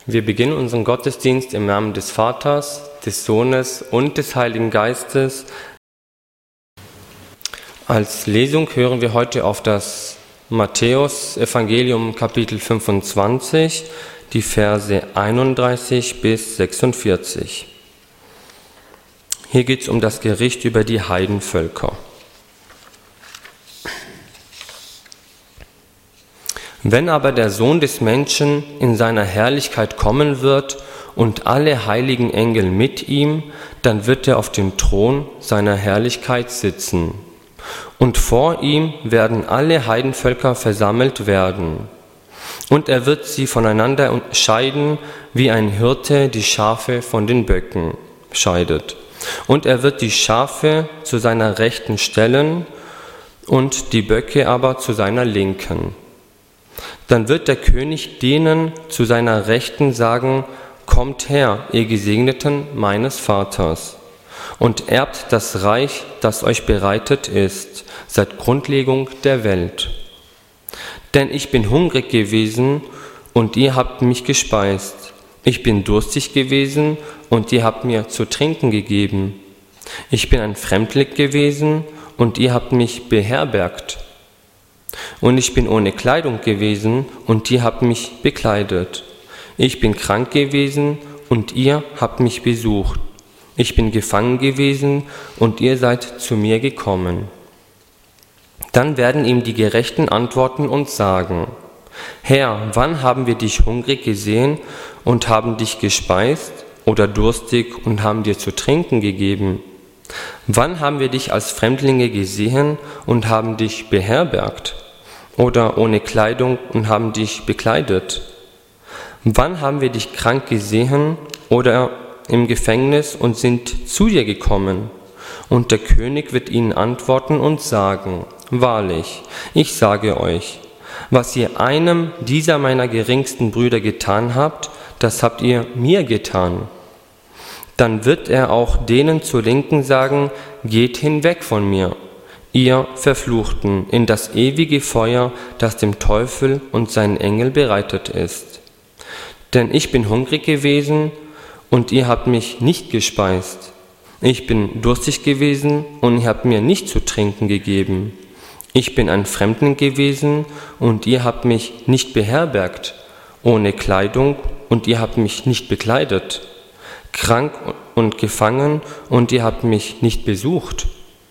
Wir beginnen unseren Gottesdienst im Namen des Vaters, des Sohnes und des Heiligen Geistes. Als Lesung hören wir heute auf das Matthäus-Evangelium Kapitel 25, die Verse 31 bis 46. Hier geht es um das Gericht über die Heidenvölker. Wenn aber der Sohn des Menschen in seiner Herrlichkeit kommen wird und alle heiligen Engel mit ihm, dann wird er auf dem Thron seiner Herrlichkeit sitzen. Und vor ihm werden alle Heidenvölker versammelt werden. Und er wird sie voneinander scheiden, wie ein Hirte die Schafe von den Böcken scheidet. Und er wird die Schafe zu seiner Rechten stellen und die Böcke aber zu seiner Linken. Dann wird der König denen zu seiner Rechten sagen: Kommt her, ihr Gesegneten meines Vaters, und erbt das Reich, das euch bereitet ist, seit Grundlegung der Welt. Denn ich bin hungrig gewesen, und ihr habt mich gespeist. Ich bin durstig gewesen, und ihr habt mir zu trinken gegeben. Ich bin ein Fremdling gewesen, und ihr habt mich beherbergt. Und ich bin ohne Kleidung gewesen, und ihr habt mich bekleidet. Ich bin krank gewesen, und ihr habt mich besucht. Ich bin gefangen gewesen, und ihr seid zu mir gekommen. Dann werden ihm die Gerechten antworten und sagen: Herr, wann haben wir dich hungrig gesehen und haben dich gespeist, oder durstig und haben dir zu trinken gegeben? Wann haben wir dich als Fremdlinge gesehen und haben dich beherbergt? Oder ohne Kleidung und haben dich bekleidet? Wann haben wir dich krank gesehen oder im Gefängnis und sind zu dir gekommen? Und der König wird ihnen antworten und sagen: Wahrlich, ich sage euch, was ihr einem dieser meiner geringsten Brüder getan habt, das habt ihr mir getan. Dann wird er auch denen zur Linken sagen: Geht hinweg von mir, ihr Verfluchten, in das ewige Feuer, das dem Teufel und seinen Engeln bereitet ist. Denn ich bin hungrig gewesen, und ihr habt mich nicht gespeist. Ich bin durstig gewesen, und ihr habt mir nicht zu trinken gegeben. Ich bin ein Fremdling gewesen, und ihr habt mich nicht beherbergt, ohne Kleidung, und ihr habt mich nicht bekleidet. Krank und gefangen, und ihr habt mich nicht besucht.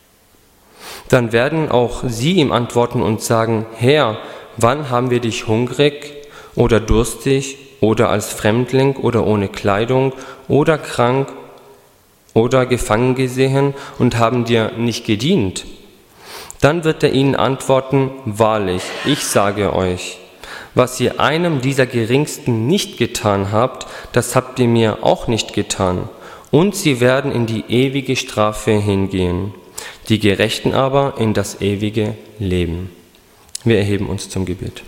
Dann werden auch sie ihm antworten und sagen: Herr, wann haben wir dich hungrig oder durstig oder als Fremdling oder ohne Kleidung oder krank oder gefangen gesehen und haben dir nicht gedient? Dann wird er ihnen antworten: Wahrlich, ich sage euch, was ihr einem dieser Geringsten nicht getan habt, das habt ihr mir auch nicht getan. Und sie werden in die ewige Strafe hingehen, die Gerechten aber in das ewige Leben. Wir erheben uns zum Gebet.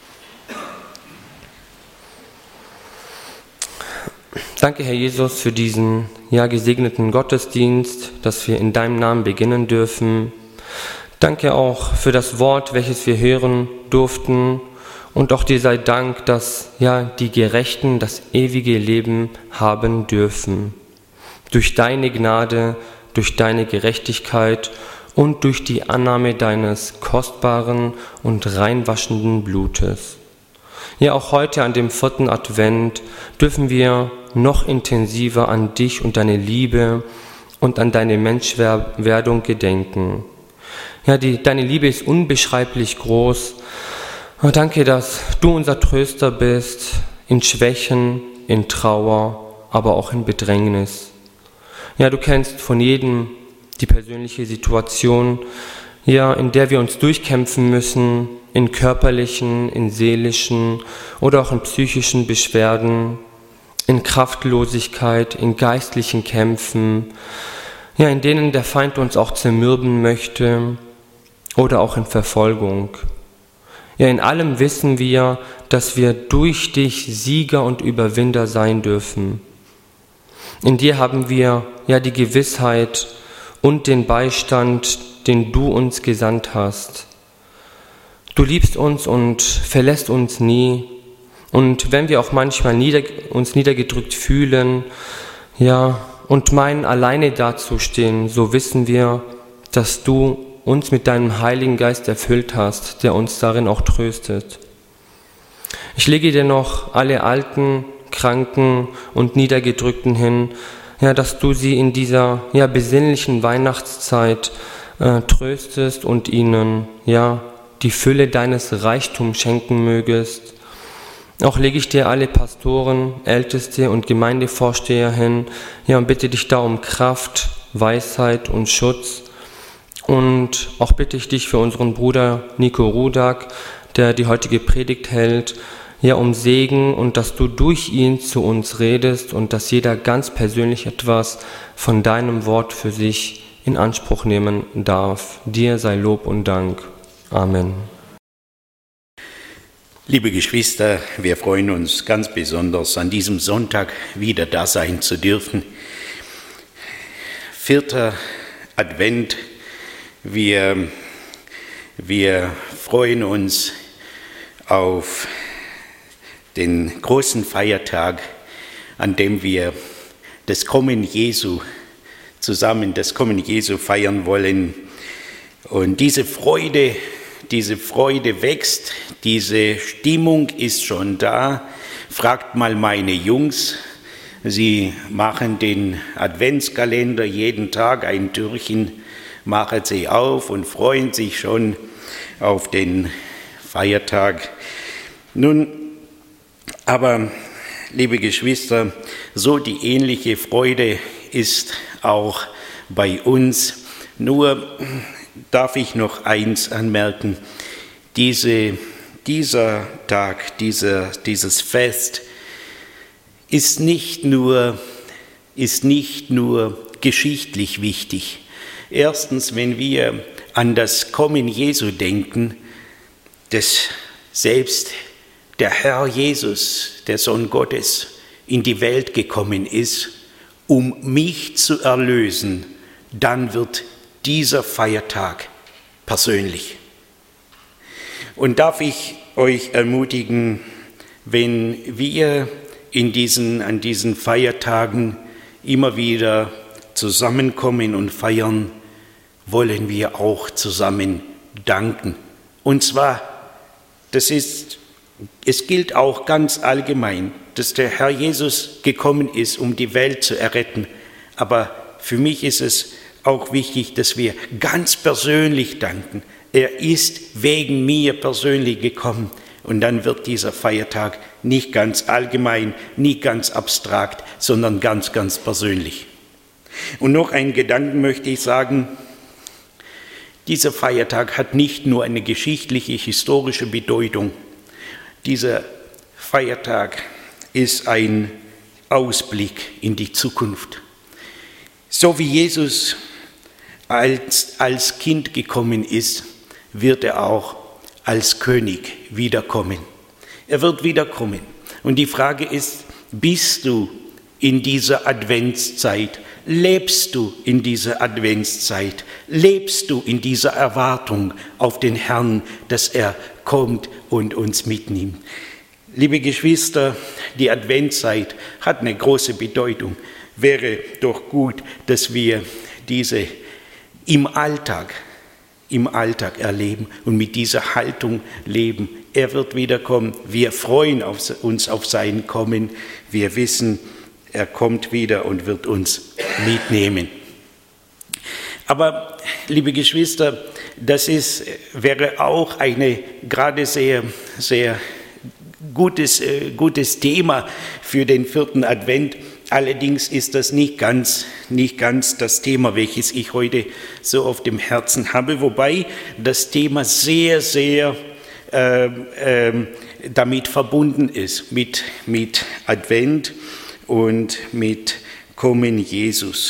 Danke, Herr Jesus, für diesen gesegneten Gottesdienst, dass wir in deinem Namen beginnen dürfen. Danke auch für das Wort, welches wir hören durften. Und auch dir sei Dank, dass die Gerechten das ewige Leben haben dürfen. Durch deine Gnade, durch deine Gerechtigkeit und durch die Annahme deines kostbaren und reinwaschenden Blutes. Ja, auch heute an dem 4. Advent dürfen wir noch intensiver an dich und deine Liebe und an deine Menschwerdung gedenken. Ja, deine Liebe ist unbeschreiblich groß. Oh, danke, dass du unser Tröster bist, in Schwächen, in Trauer, aber auch in Bedrängnis. Ja, du kennst von jedem die persönliche Situation, in der wir uns durchkämpfen müssen, in körperlichen, in seelischen oder auch in psychischen Beschwerden, in Kraftlosigkeit, in geistlichen Kämpfen, in denen der Feind uns auch zermürben möchte oder auch in Verfolgung. Ja, in allem wissen wir, dass wir durch dich Sieger und Überwinder sein dürfen. In dir haben wir die Gewissheit und den Beistand, den du uns gesandt hast. Du liebst uns und verlässt uns nie Und wenn wir auch manchmal uns niedergedrückt fühlen, ja, und meinen, alleine dazustehen, so wissen wir, dass du uns mit deinem Heiligen Geist erfüllt hast, der uns darin auch tröstet. Ich lege dir noch alle Alten, Kranken und Niedergedrückten hin, ja, dass du sie in dieser besinnlichen Weihnachtszeit tröstest und ihnen die Fülle deines Reichtums schenken mögest. Auch lege ich dir alle Pastoren, Älteste und Gemeindevorsteher hin, und bitte dich da um Kraft, Weisheit und Schutz. Und auch bitte ich dich für unseren Bruder Nico Rudak, der die heutige Predigt hält, um Segen und dass du durch ihn zu uns redest und dass jeder ganz persönlich etwas von deinem Wort für sich in Anspruch nehmen darf. Dir sei Lob und Dank. Amen. Liebe Geschwister, wir freuen uns ganz besonders, an diesem Sonntag wieder da sein zu dürfen. 4. Advent, wir freuen uns auf den großen Feiertag, an dem wir das Kommen Jesu feiern wollen. Und diese Freude wächst, diese Stimmung ist schon da. Fragt mal meine Jungs, sie machen den Adventskalender jeden Tag, ein Türchen machen sie auf und freuen sich schon auf den Feiertag. Nun, aber liebe Geschwister, so die ähnliche Freude ist auch bei uns. Nur darf ich noch eins anmerken: dieser Tag, dieses Fest ist nicht nur geschichtlich wichtig. Erstens, wenn wir an das Kommen Jesu denken, dass selbst der Herr Jesus, der Sohn Gottes, in die Welt gekommen ist, um mich zu erlösen, dann wird dieser Feiertag persönlich. Und darf ich euch ermutigen, wenn wir an diesen Feiertagen immer wieder zusammenkommen und feiern, wollen wir auch zusammen danken. Und zwar, es gilt auch ganz allgemein, dass der Herr Jesus gekommen ist, um die Welt zu erretten. Aber für mich ist es auch wichtig, dass wir ganz persönlich danken. Er ist wegen mir persönlich gekommen. Und dann wird dieser Feiertag nicht ganz allgemein, nicht ganz abstrakt, sondern ganz, ganz persönlich. Und noch einen Gedanken möchte ich sagen: Dieser Feiertag hat nicht nur eine geschichtliche, historische Bedeutung. Dieser Feiertag ist ein Ausblick in die Zukunft. So wie Jesus als Kind gekommen ist, wird er auch als König wiederkommen. Er wird wiederkommen. Und die Frage ist: Bist du in dieser Adventszeit? Lebst du in dieser Adventszeit? Lebst du in dieser Erwartung auf den Herrn, dass er kommt und uns mitnimmt? Liebe Geschwister, die Adventszeit hat eine große Bedeutung. Wäre doch gut, dass wir diese im Alltag erleben und mit dieser Haltung leben. Er wird wiederkommen. Wir freuen uns auf sein Kommen. Wir wissen, er kommt wieder und wird uns mitnehmen. Aber, liebe Geschwister, das wäre auch eine gerade sehr, sehr gutes Thema für den 4. Advent. Allerdings ist das nicht ganz das Thema, welches ich heute so auf dem Herzen habe, wobei das Thema sehr, sehr damit verbunden ist, mit Advent und mit Kommen Jesus.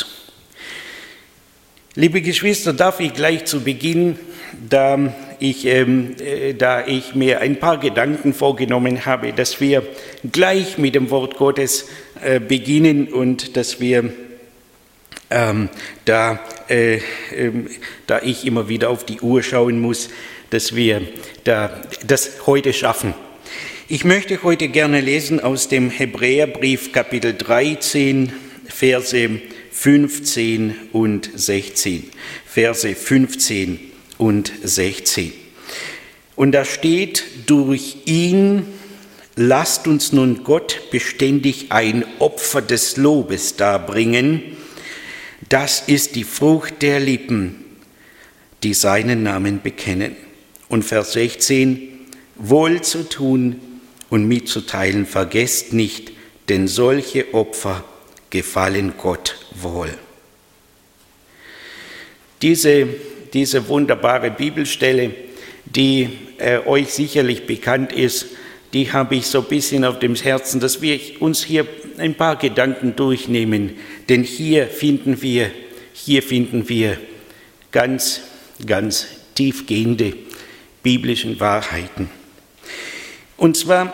Liebe Geschwister, darf ich gleich zu Beginn, da ich mir ein paar Gedanken vorgenommen habe, dass wir gleich mit dem Wort Gottes beginnen und dass wir, da ich immer wieder auf die Uhr schauen muss, dass wir das heute schaffen. Ich möchte heute gerne lesen aus dem Hebräerbrief Kapitel 13, Verse 15 und 16. Verse 15 und 16. Und da steht, durch ihn lasst uns nun Gott beständig ein Opfer des Lobes darbringen. Das ist die Frucht der Lippen, die seinen Namen bekennen. Und Vers 16, wohl zu tun und mitzuteilen vergesst nicht, denn solche Opfer gefallen Gott wohl. Diese wunderbare Bibelstelle, die euch sicherlich bekannt ist, die habe ich so ein bisschen auf dem Herzen, dass wir uns hier ein paar Gedanken durchnehmen, denn hier finden wir ganz, ganz tiefgehende biblische Wahrheiten. Und zwar,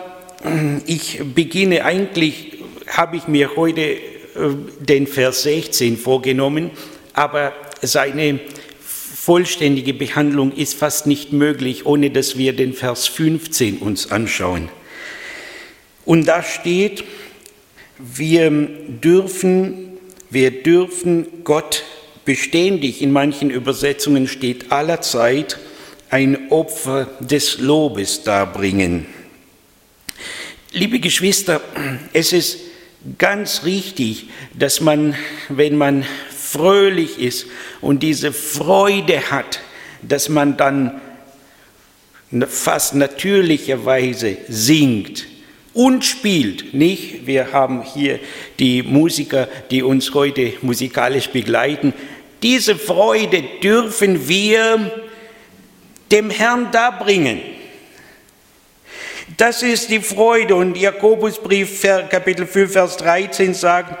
habe ich mir heute den Vers 16 vorgenommen, aber seine vollständige Behandlung ist fast nicht möglich, ohne dass wir den Vers 15 uns anschauen. Und da steht, wir dürfen Gott beständig, in manchen Übersetzungen steht allerzeit, ein Opfer des Lobes darbringen. Liebe Geschwister, es ist ganz richtig, dass man, wenn man fröhlich ist und diese Freude hat, dass man dann fast natürlicherweise singt und spielt, nicht? Wir haben hier die Musiker, die uns heute musikalisch begleiten. Diese Freude dürfen wir dem Herrn darbringen. Das ist die Freude. Und Jakobusbrief, Kapitel 5, Vers 13 sagt,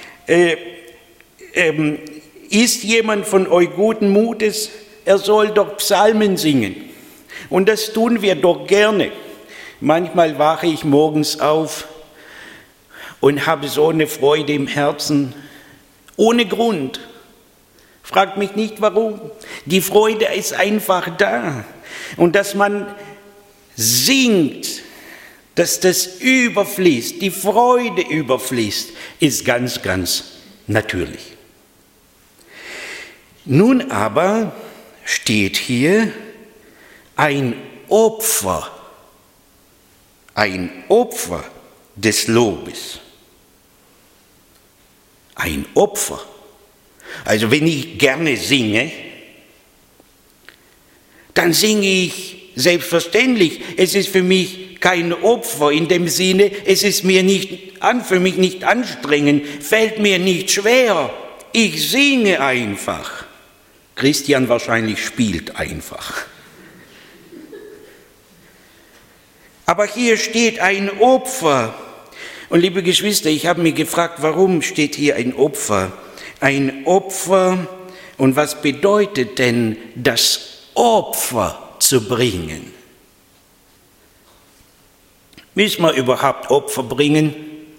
ist jemand von euch guten Mutes, er soll doch Psalmen singen. Und das tun wir doch gerne. Manchmal wache ich morgens auf und habe so eine Freude im Herzen, ohne Grund. Fragt mich nicht, warum. Die Freude ist einfach da. Und dass man singt, dass das überfließt, die Freude überfließt, ist ganz, ganz natürlich. Nun aber steht hier ein Opfer des Lobes. Ein Opfer. Also wenn ich gerne singe, dann singe ich selbstverständlich. Es ist für mich kein Opfer in dem Sinne, es ist für mich nicht anstrengend, fällt mir nicht schwer. Ich singe einfach. Christian wahrscheinlich spielt einfach. Aber hier steht ein Opfer. Und liebe Geschwister, ich habe mich gefragt, warum steht hier ein Opfer? Ein Opfer, und was bedeutet denn das Opfer zu bringen? Müssen wir überhaupt Opfer bringen?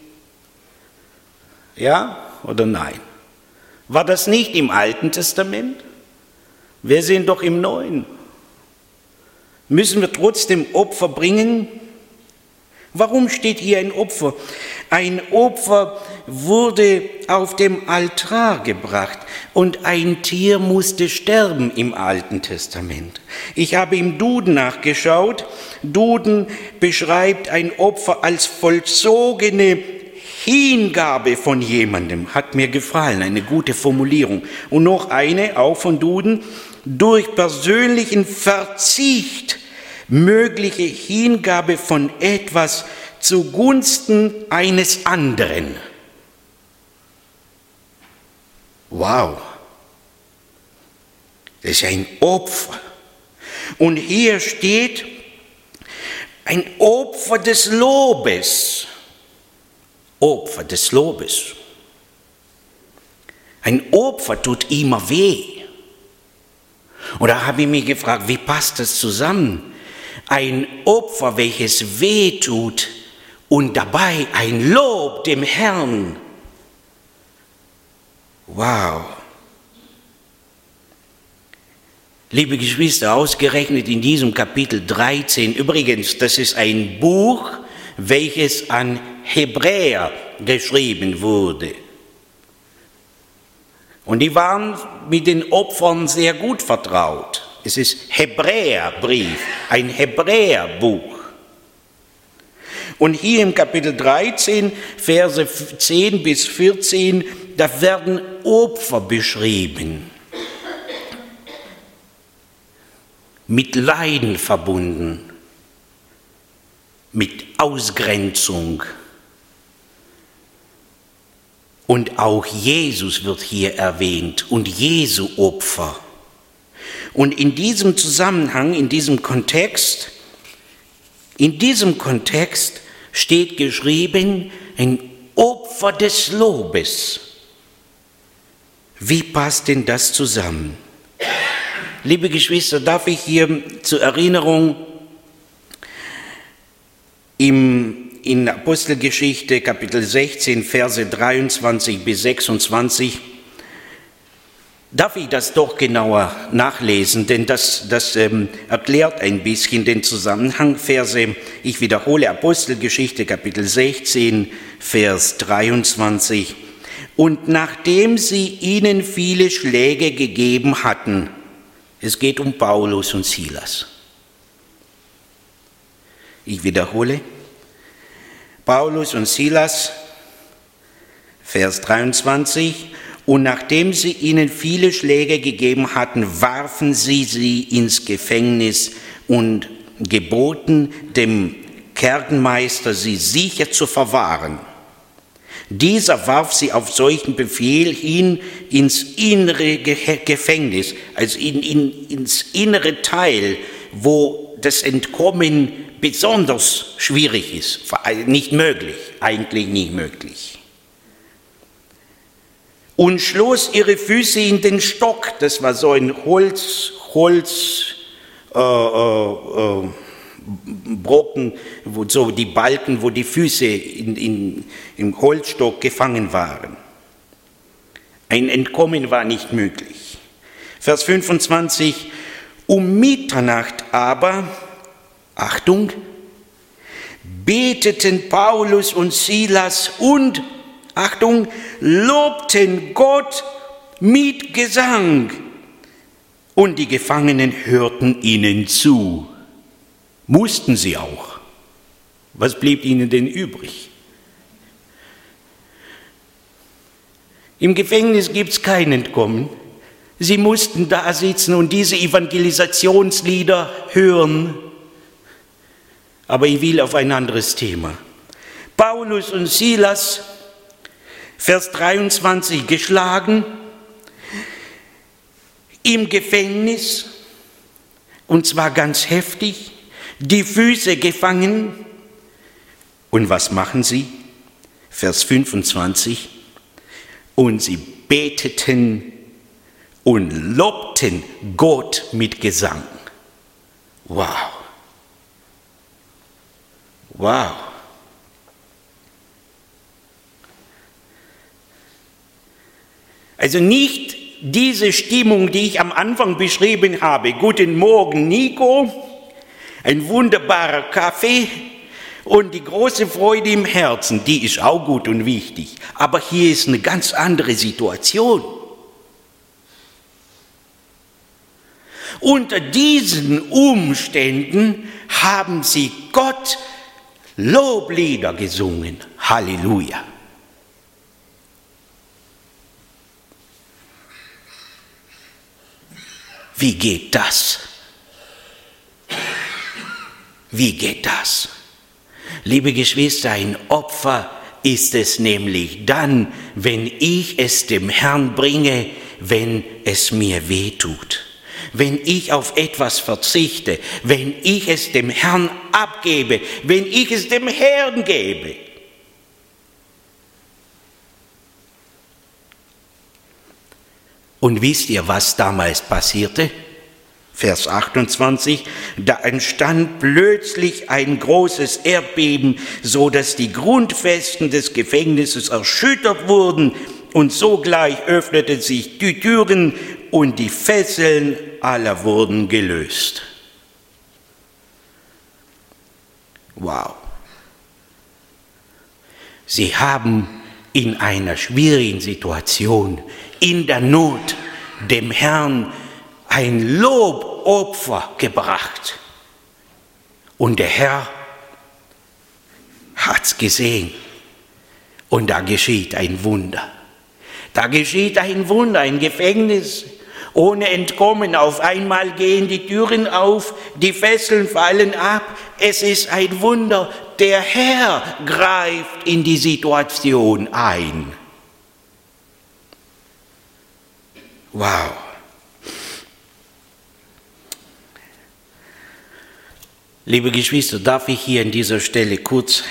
Ja oder nein? War das nicht im Alten Testament? Wir sind doch im Neuen. Müssen wir trotzdem Opfer bringen? Warum steht hier ein Opfer? Ein Opfer wurde auf dem Altar gebracht und ein Tier musste sterben im Alten Testament. Ich habe im Duden nachgeschaut. Duden beschreibt ein Opfer als vollzogene Hingabe von jemandem. Hat mir gefallen, eine gute Formulierung. Und noch eine, auch von Duden, durch persönlichen Verzicht mögliche Hingabe von etwas zugunsten eines anderen. Wow, das ist ein Opfer. Und hier steht ein Opfer des Lobes. Opfer des Lobes. Ein Opfer tut immer weh. Und da habe ich mich gefragt, wie passt das zusammen? Ein Opfer, welches weh tut und dabei ein Lob dem Herrn. Wow. Liebe Geschwister, ausgerechnet in diesem Kapitel 13, übrigens, das ist ein Buch, welches an Hebräer geschrieben wurde. Und die waren mit den Opfern sehr gut vertraut. Es ist Hebräerbrief, ein Hebräerbuch. Und hier im Kapitel 13, Verse 10 bis 14, da werden Opfer beschrieben, mit Leiden verbunden, mit Ausgrenzung. Und auch Jesus wird hier erwähnt und Jesu Opfer. Und in diesem Zusammenhang, in diesem Kontext steht geschrieben, ein Opfer des Lobes. Wie passt denn das zusammen? Liebe Geschwister, darf ich hier zur Erinnerung in Apostelgeschichte Kapitel 16, Verse 23 bis 26, darf ich das doch genauer nachlesen, denn das erklärt ein bisschen den Zusammenhang. Ich wiederhole, Apostelgeschichte Kapitel 16, Vers 23. Und nachdem sie ihnen viele Schläge gegeben hatten, es geht um Paulus und Silas. Ich wiederhole, Paulus und Silas, Vers 23, und nachdem sie ihnen viele Schläge gegeben hatten, warfen sie ins Gefängnis und geboten dem Kerkermeister, sie sicher zu verwahren. Dieser warf sie auf solchen Befehl hin ins innere Gefängnis, also ins innere Teil, wo das Entkommen besonders schwierig ist, nicht möglich, eigentlich nicht möglich. Und schloss ihre Füße in den Stock, das war so ein Brocken, wo so die Balken, wo die Füße im Holzstock gefangen waren. Ein Entkommen war nicht möglich. Vers 25, um Mitternacht aber, Achtung, beteten Paulus und Silas und, Achtung, lobten Gott mit Gesang. Und die Gefangenen hörten ihnen zu. Mussten sie auch. Was blieb ihnen denn übrig? Im Gefängnis gibt es kein Entkommen. Sie mussten da sitzen und diese Evangelisationslieder hören. Aber ich will auf ein anderes Thema. Paulus und Silas, Vers 23, geschlagen, im Gefängnis, und zwar ganz heftig, die Füße gefangen. Und was machen sie? Vers 25, und sie beteten und lobten Gott mit Gesang. Wow. Wow. Also nicht diese Stimmung, die ich am Anfang beschrieben habe. Guten Morgen, Nico. Ein wunderbarer Kaffee und die große Freude im Herzen, die ist auch gut und wichtig. Aber hier ist eine ganz andere Situation. Unter diesen Umständen haben sie Gott Loblieder gesungen. Halleluja. Wie geht das? Wie geht das? Liebe Geschwister, ein Opfer ist es nämlich dann, wenn ich es dem Herrn bringe, wenn es mir wehtut. Wenn ich auf etwas verzichte, wenn ich es dem Herrn abgebe, wenn ich es dem Herrn gebe. Und wisst ihr, was damals passierte? Vers 28, da entstand plötzlich ein großes Erdbeben, so dass die Grundfesten des Gefängnisses erschüttert wurden und sogleich öffneten sich die Türen und die Fesseln aller wurden gelöst. Wow. Sie haben in einer schwierigen Situation, in der Not, dem Herrn ein Lobopfer gebracht. Und der Herr hat's gesehen. Und da geschieht ein Wunder. Da geschieht ein Wunder, ein Gefängnis ohne Entkommen. Auf einmal gehen die Türen auf, die Fesseln fallen ab. Es ist ein Wunder. Der Herr greift in die Situation ein. Wow. Liebe Geschwister, darf ich hier an dieser Stelle kurz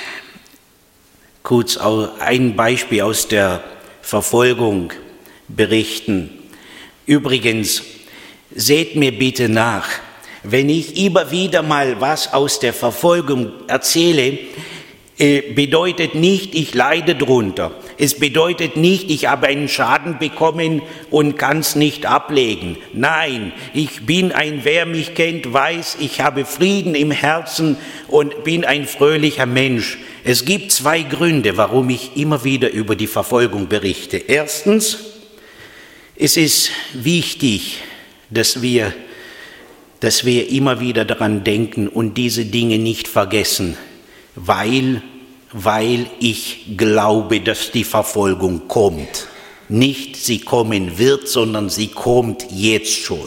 ein Beispiel aus der Verfolgung berichten. Übrigens, seht mir bitte nach, wenn ich immer wieder mal was aus der Verfolgung erzähle, bedeutet nicht, ich leide drunter. Es bedeutet nicht, ich habe einen Schaden bekommen und kann es nicht ablegen. Nein, wer mich kennt, weiß, ich habe Frieden im Herzen und bin ein fröhlicher Mensch. Es gibt zwei Gründe, warum ich immer wieder über die Verfolgung berichte. Erstens, es ist wichtig, dass wir immer wieder daran denken und diese Dinge nicht vergessen, weil ich glaube, dass die Verfolgung kommt. Nicht sie kommen wird, sondern sie kommt jetzt schon.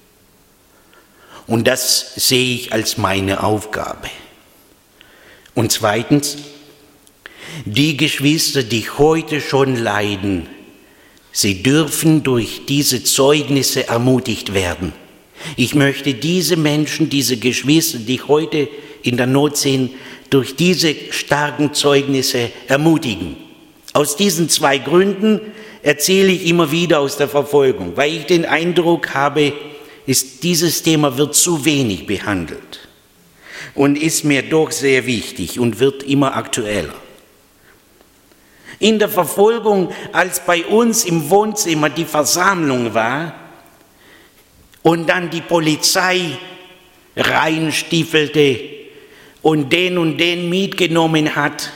Und das sehe ich als meine Aufgabe. Und zweitens, die Geschwister, die heute schon leiden, sie dürfen durch diese Zeugnisse ermutigt werden. Ich möchte diese Menschen, diese Geschwister, die heute in der Not sind, durch diese starken Zeugnisse ermutigen. Aus diesen zwei Gründen erzähle ich immer wieder aus der Verfolgung, weil ich den Eindruck habe, dieses Thema wird zu wenig behandelt und ist mir doch sehr wichtig und wird immer aktueller. In der Verfolgung, als bei uns im Wohnzimmer die Versammlung war und dann die Polizei reinstiefelte und den mitgenommen hat,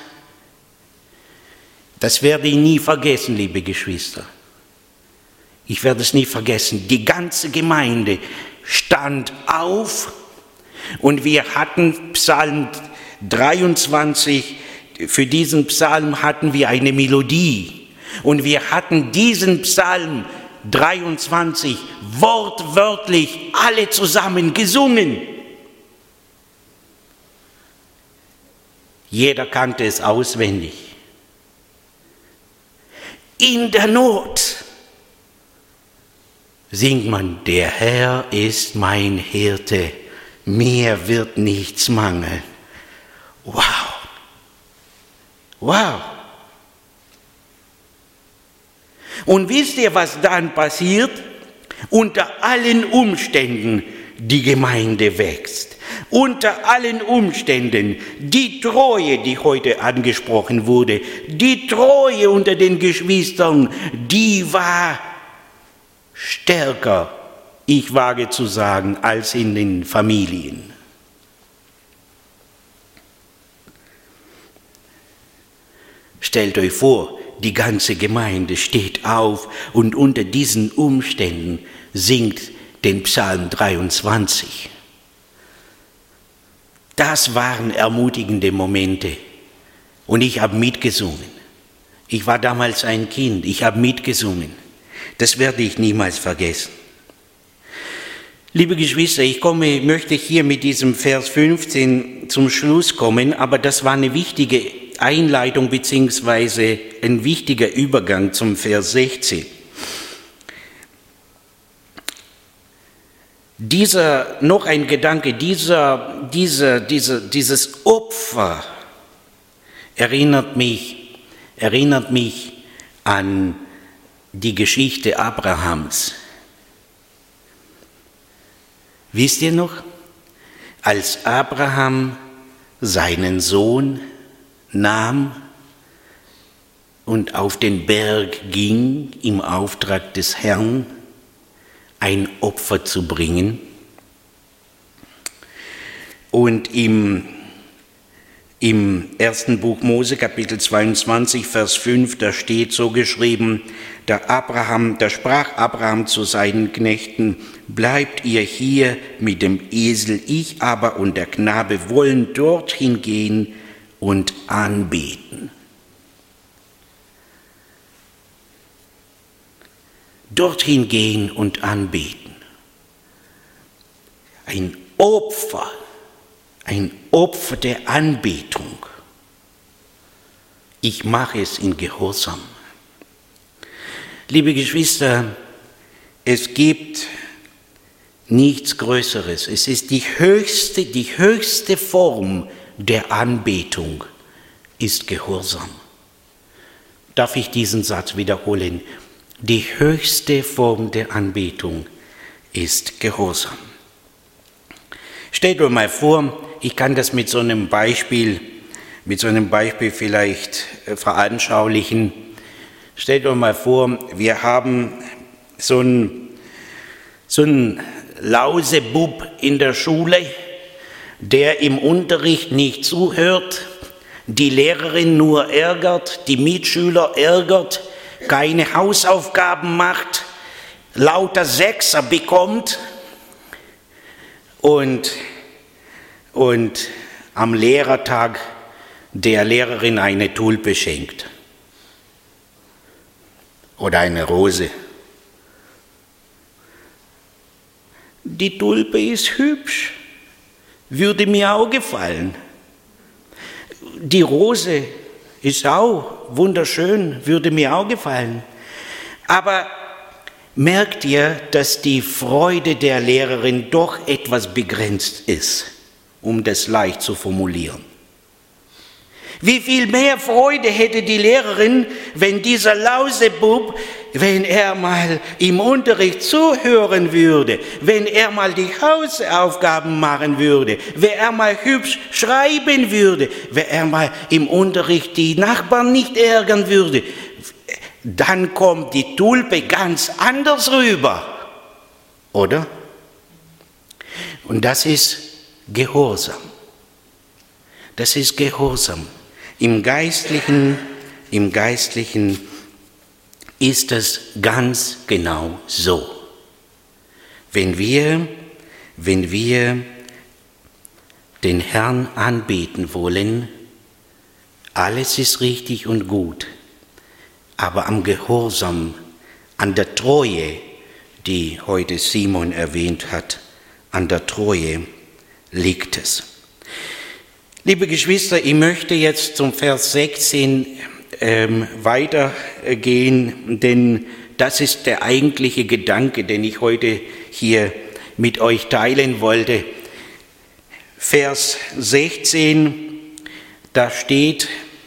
das werde ich nie vergessen, liebe Geschwister. Ich werde es nie vergessen. Die ganze Gemeinde stand auf und wir hatten Psalm 23, für diesen Psalm hatten wir eine Melodie und wir hatten diesen Psalm 23 wortwörtlich alle zusammen gesungen. Jeder kannte es auswendig. In der Not singt man, der Herr ist mein Hirte, mir wird nichts mangeln. Wow. Wow. Und wisst ihr, was dann passiert? Unter allen Umständen die Gemeinde wächst. Unter allen Umständen die Treue, die heute angesprochen wurde, die Treue unter den Geschwistern, die war stärker, ich wage zu sagen, als in den Familien. Stellt euch vor, die ganze Gemeinde steht auf und unter diesen Umständen singt den Psalm 23. Das waren ermutigende Momente und ich habe mitgesungen. Ich war damals ein Kind, ich habe mitgesungen. Das werde ich niemals vergessen. Liebe Geschwister, ich möchte hier mit diesem Vers 15 zum Schluss kommen, aber das war eine wichtige Einleitung bzw. ein wichtiger Übergang zum Vers 16. Noch ein Gedanke, dieses Opfer erinnert mich an die Geschichte Abrahams. Wisst ihr noch, als Abraham seinen Sohn nahm und auf den Berg ging, im Auftrag des Herrn ein Opfer zu bringen und ihm Im ersten Buch Mose, Kapitel 22, Vers 5, da steht so geschrieben, da sprach Abraham zu seinen Knechten, bleibt ihr hier mit dem Esel, ich aber und der Knabe wollen dorthin gehen und anbeten. Dorthin gehen und anbeten. Ein Opfer der Anbetung. Ich mache es in Gehorsam. Liebe Geschwister, es gibt nichts Größeres. Es ist die höchste Form der Anbetung ist Gehorsam. Darf ich diesen Satz wiederholen? Die höchste Form der Anbetung ist Gehorsam. Stellt euch mal vor, ich kann das mit so einem Beispiel vielleicht veranschaulichen. Stellt euch mal vor, wir haben so einen Lausebub in der Schule, der im Unterricht nicht zuhört, die Lehrerin nur ärgert, die Mitschüler ärgert, keine Hausaufgaben macht, lauter Sechser bekommt und am Lehrertag der Lehrerin eine Tulpe schenkt oder eine Rose. Die Tulpe ist hübsch, würde mir auch gefallen. Die Rose ist auch wunderschön, würde mir auch gefallen. Aber merkt ihr, dass die Freude der Lehrerin doch etwas begrenzt ist, um das leicht zu formulieren? Wie viel mehr Freude hätte die Lehrerin, wenn dieser Lausebub, wenn er mal im Unterricht zuhören würde, wenn er mal die Hausaufgaben machen würde, wenn er mal hübsch schreiben würde, wenn er mal im Unterricht die Nachbarn nicht ärgern würde, dann kommt die Tulpe ganz anders rüber, oder? Und das ist Gehorsam. Das ist Gehorsam. Im Geistlichen ist es ganz genau so. Wenn wir den Herrn anbeten wollen, alles ist richtig und gut, aber am Gehorsam, an der Treue, die heute Simon erwähnt hat, an der Treue liegt es. Liebe Geschwister, ich möchte jetzt zum Vers 16 weitergehen, denn das ist der eigentliche Gedanke, den ich heute hier mit euch teilen wollte. Vers 16, da steht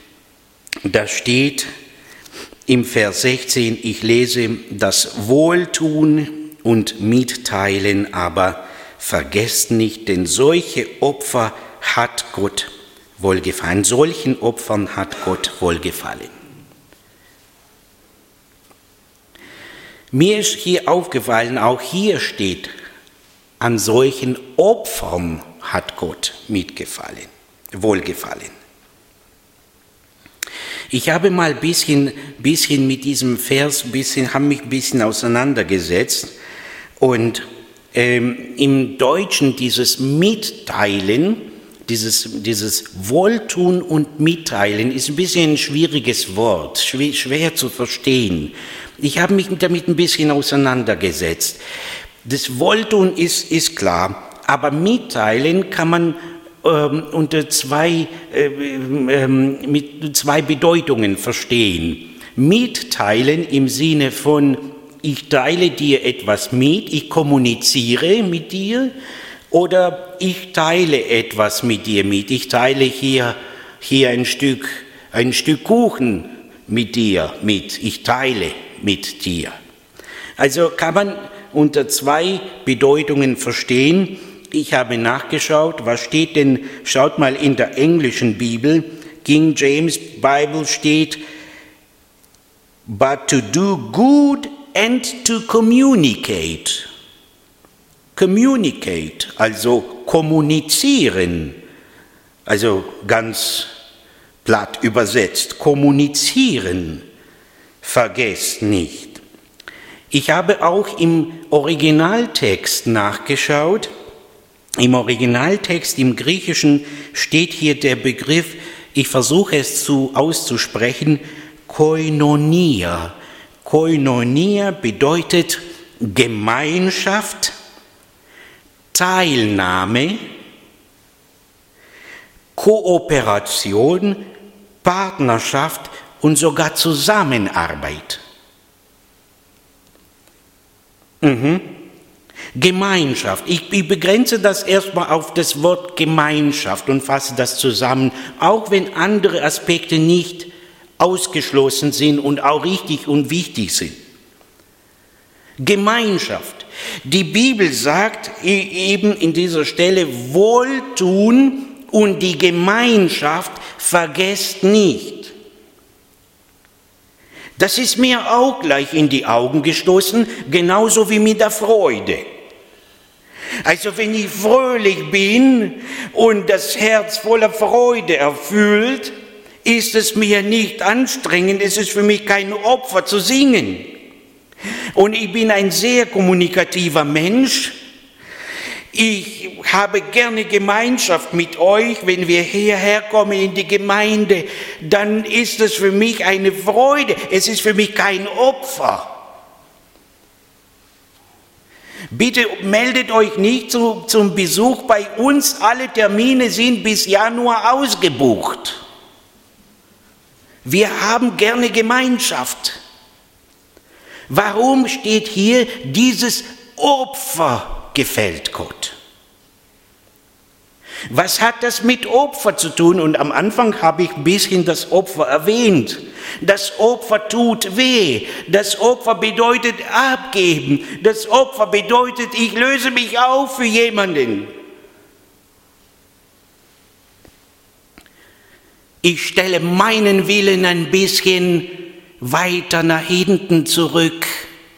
im Vers 16, ich lese, das Wohltun und Mitteilen aber vergesst nicht, denn solche Opfer hat Gott wohlgefallen. Solchen Opfern hat Gott wohlgefallen. Mir ist hier aufgefallen, auch hier steht, an solchen Opfern hat Gott wohlgefallen. Ich habe mal ein bisschen mit diesem Vers, habe mich ein bisschen auseinandergesetzt und im Deutschen dieses Mitteilen, dieses Wohltun und Mitteilen ist ein bisschen ein schwieriges Wort, schwer zu verstehen. Ich habe mich damit ein bisschen auseinandergesetzt. Das Wohltun ist klar, aber Mitteilen kann man mit zwei Bedeutungen verstehen. Mitteilen im Sinne von, ich teile dir etwas mit, ich kommuniziere mit dir, oder ich teile etwas mit dir mit. Ich teile hier ein Stück Kuchen mit dir mit. Ich teile mit dir. Also kann man unter zwei Bedeutungen verstehen. Ich habe nachgeschaut, was steht denn, schaut mal in der englischen Bibel, King James Bible steht, but to do good and to communicate. Communicate, also kommunizieren, also ganz platt übersetzt, kommunizieren, vergesst nicht. Ich habe auch im Originaltext nachgeschaut. Im Originaltext, im Griechischen, steht hier der Begriff, ich versuche es auszusprechen, Koinonia. Koinonia bedeutet Gemeinschaft, Teilnahme, Kooperation, Partnerschaft und sogar Zusammenarbeit. Gemeinschaft. Ich begrenze das erstmal auf das Wort Gemeinschaft und fasse das zusammen, auch wenn andere Aspekte nicht ausgeschlossen sind und auch richtig und wichtig sind. Gemeinschaft. Die Bibel sagt eben in dieser Stelle, Wohltun und die Gemeinschaft vergesst nicht. Das ist mir auch gleich in die Augen gestoßen, genauso wie mit der Freude. Also wenn ich fröhlich bin und das Herz voller Freude erfüllt, ist es mir nicht anstrengend, es ist für mich kein Opfer zu singen. Und ich bin ein sehr kommunikativer Mensch. Ich habe gerne Gemeinschaft mit euch. Wenn wir hierher kommen in die Gemeinde, dann ist es für mich eine Freude. Es ist für mich kein Opfer. Bitte meldet euch nicht zum Besuch bei uns. Alle Termine sind bis Januar ausgebucht. Wir haben gerne Gemeinschaft. Warum steht hier, dieses Opfer gefällt Gott? Was hat das mit Opfer zu tun? Und am Anfang habe ich ein bisschen das Opfer erwähnt. Das Opfer tut weh. Das Opfer bedeutet abgeben. Das Opfer bedeutet, ich löse mich auf für jemanden. Ich stelle meinen Willen ein bisschen weiter nach hinten zurück.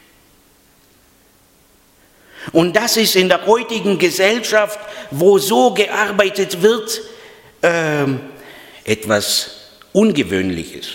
Und das ist in der heutigen Gesellschaft, wo so gearbeitet wird, etwas Ungewöhnliches.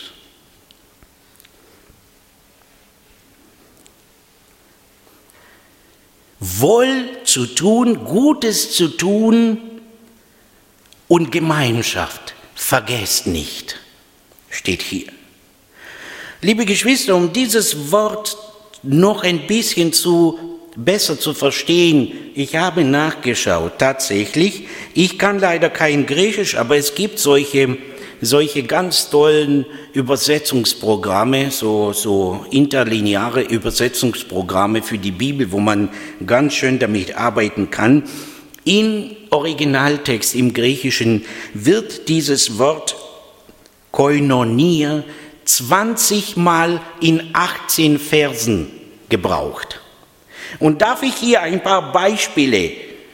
Wohl zu tun, Gutes zu tun und Gemeinschaft, vergesst nicht, steht hier. Liebe Geschwister, um dieses Wort noch ein bisschen besser zu verstehen, ich habe nachgeschaut, tatsächlich, ich kann leider kein Griechisch, aber es gibt solche ganz tollen Übersetzungsprogramme, so interlineare Übersetzungsprogramme für die Bibel, wo man ganz schön damit arbeiten kann. Im Originaltext, im Griechischen, wird dieses Wort Koinonia 20 Mal in 18 Versen gebraucht. Und darf ich hier ein paar Beispiele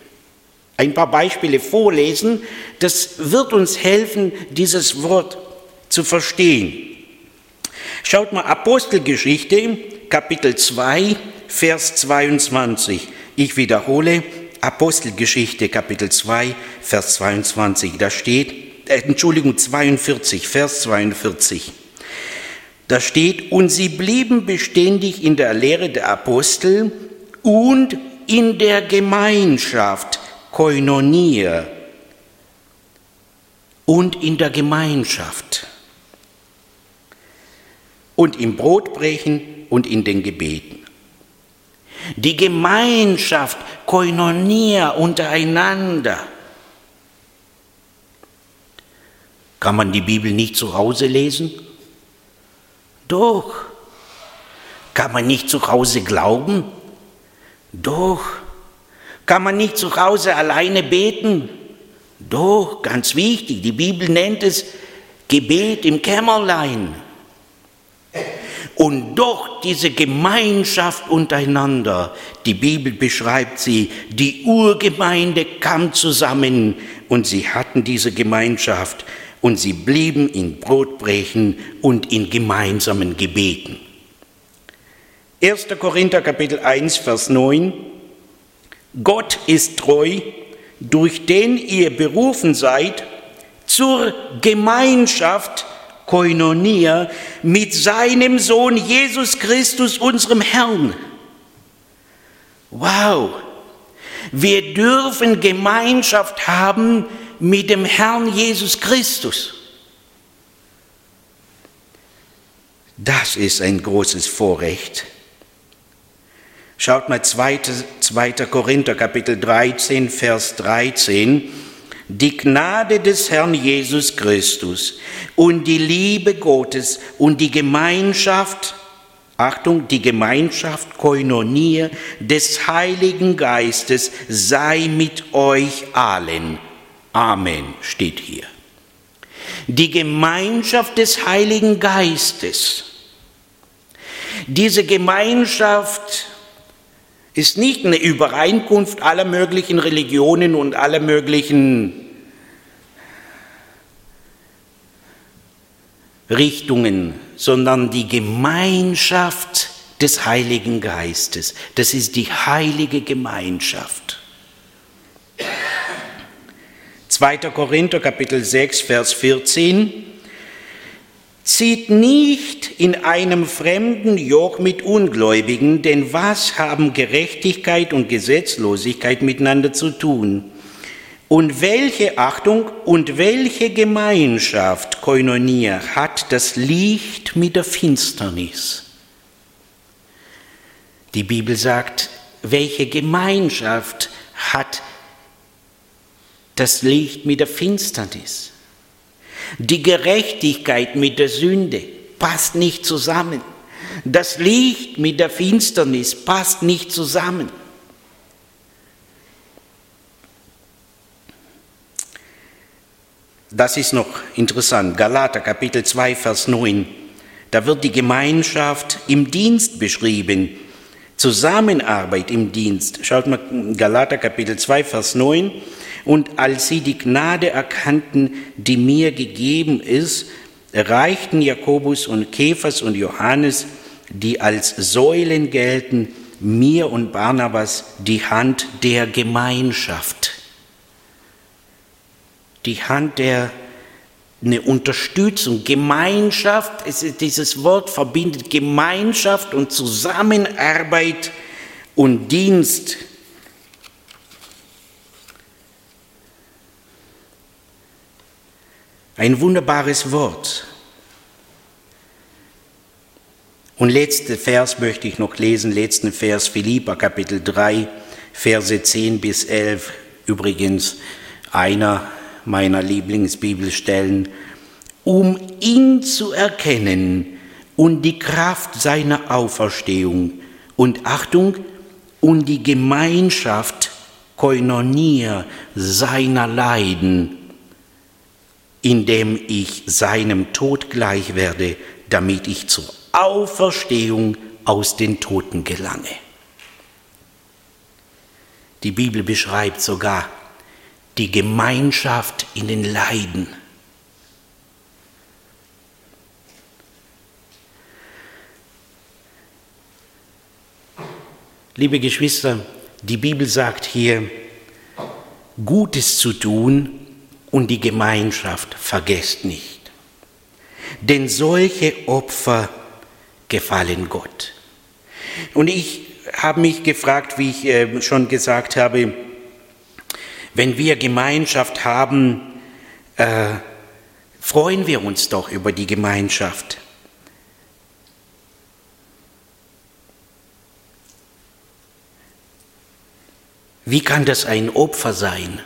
vorlesen? Das wird uns helfen, dieses Wort zu verstehen. Schaut mal, Apostelgeschichte, Kapitel 2, Vers 22. Ich wiederhole, Apostelgeschichte, Kapitel 2, Vers 22. Da steht, 42, Vers 42. Da steht, und sie blieben beständig in der Lehre der Apostel und in der Gemeinschaft, Koinonia, und in der Gemeinschaft und im Brotbrechen und in den Gebeten. Die Gemeinschaft, Koinonia untereinander. Kann man die Bibel nicht zu Hause lesen? Doch. Kann man nicht zu Hause glauben? Doch. Kann man nicht zu Hause alleine beten? Doch, ganz wichtig. Die Bibel nennt es Gebet im Kämmerlein. Und doch diese Gemeinschaft untereinander, die Bibel beschreibt sie, die Urgemeinde kam zusammen und sie hatten diese Gemeinschaft und sie blieben in Brotbrechen und in gemeinsamen Gebeten. 1. Korinther Kapitel 1, Vers 9. Gott ist treu, durch den ihr berufen seid, zur Gemeinschaft, Koinonia, mit seinem Sohn Jesus Christus, unserem Herrn. Wow! Wir dürfen Gemeinschaft haben mit dem Herrn Jesus Christus. Das ist ein großes Vorrecht. Schaut mal 2. Korinther, Kapitel 13, Vers 13. Die Gnade des Herrn Jesus Christus und die Liebe Gottes und die Gemeinschaft, Achtung, die Gemeinschaft, Koinonia des Heiligen Geistes sei mit euch allen. Amen, steht hier. Die Gemeinschaft des Heiligen Geistes. Diese Gemeinschaft ist nicht eine Übereinkunft aller möglichen Religionen und aller möglichen Richtungen, sondern die Gemeinschaft des Heiligen Geistes. Das ist die heilige Gemeinschaft. 2. Korinther, Kapitel 6, Vers 14. Zieht nicht in einem fremden Joch mit Ungläubigen, denn was haben Gerechtigkeit und Gesetzlosigkeit miteinander zu tun? Und welche, Achtung, und welche Gemeinschaft, Koinonia, hat das Licht mit der Finsternis? Die Bibel sagt, welche Gemeinschaft hat das Licht mit der Finsternis? Die Gerechtigkeit mit der Sünde passt nicht zusammen. Das Licht mit der Finsternis passt nicht zusammen. Das ist noch interessant. Galater Kapitel 2, Vers 9. Da wird die Gemeinschaft im Dienst beschrieben. Zusammenarbeit im Dienst. Schaut mal, Galater Kapitel 2, Vers 9. Und als sie die Gnade erkannten, die mir gegeben ist, reichten Jakobus und Kephas und Johannes, die als Säulen gelten, mir und Barnabas die Hand der Gemeinschaft. Die Hand der eine Unterstützung, Gemeinschaft, dieses Wort verbindet Gemeinschaft und Zusammenarbeit und Dienst. Ein wunderbares Wort. Und letzten Vers möchte ich noch lesen, letzten Vers Philipper Kapitel 3, Verse 10 bis 11. Übrigens einer meiner Lieblingsbibelstellen. Um ihn zu erkennen und die Kraft seiner Auferstehung und Achtung und die Gemeinschaft, Koinonia, seiner Leiden, indem ich seinem Tod gleich werde, damit ich zur Auferstehung aus den Toten gelange. Die Bibel beschreibt sogar die Gemeinschaft in den Leiden. Liebe Geschwister, die Bibel sagt hier, Gutes zu tun und die Gemeinschaft vergesst nicht. Denn solche Opfer gefallen Gott. Und ich habe mich gefragt, wie ich schon gesagt habe, wenn wir Gemeinschaft haben, freuen wir uns doch über die Gemeinschaft. Wie kann das ein Opfer sein?